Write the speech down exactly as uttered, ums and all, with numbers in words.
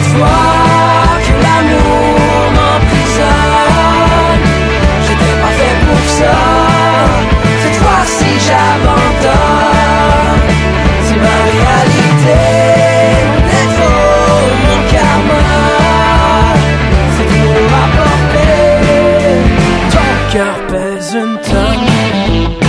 fois que l'amour m'emprisonne. J'étais pas fait pour ça. Cette fois-ci j'abandonne. C'est ma réalité, mon défaut, mon karma. C'est tout à porter. Ton cœur pèse une tonne.